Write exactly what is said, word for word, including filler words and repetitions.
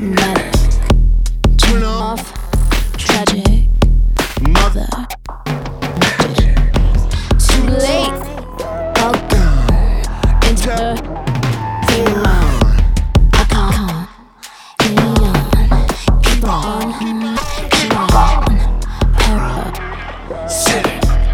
Manic, turn off, tragic, mother, too late, welcome into the I can't, keep on.